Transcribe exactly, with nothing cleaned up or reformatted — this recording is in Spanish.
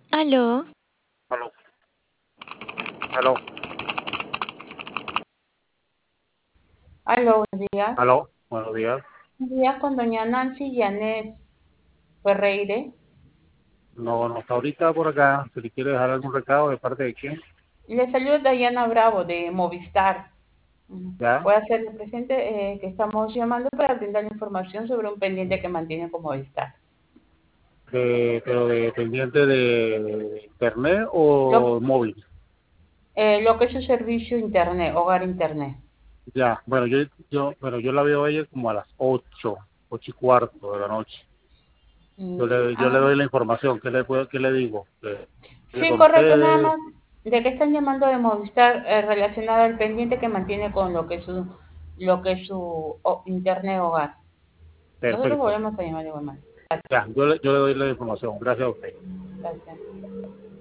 Aló, Aló, aló, Aló, buenos días. aló, buenos días. Buenos días con doña Nancy Llanes Ferreire. No, no está ahorita por acá. Si le quiere dejar algún recado, ¿de parte de quién? Le saluda Dayana Bravo de Movistar. Mm. ¿Ya? Puede hacerle presente eh, que estamos llamando para brindar información sobre un pendiente que mantiene con Movistar. De, pero de pendiente de internet Lo, o móvil. eh, lo que es su servicio Internet, hogar Internet. Ya, bueno, yo, yo, bueno, yo la veo a ella como a las ocho, ocho y cuarto de la noche. Mm. Yo le, yo le Ah, doy la información. ¿Qué le puedo, qué le digo? Que hable sí, con correcto, nada ustedes. más de que están llamando de Movistar eh, relacionado al pendiente que mantiene con lo que es su, lo que es su o- Internet hogar. Nosotros Perfecto. volvemos a llamar igual. Ya, yo le, yo le doy la información. Gracias a usted. Gracias.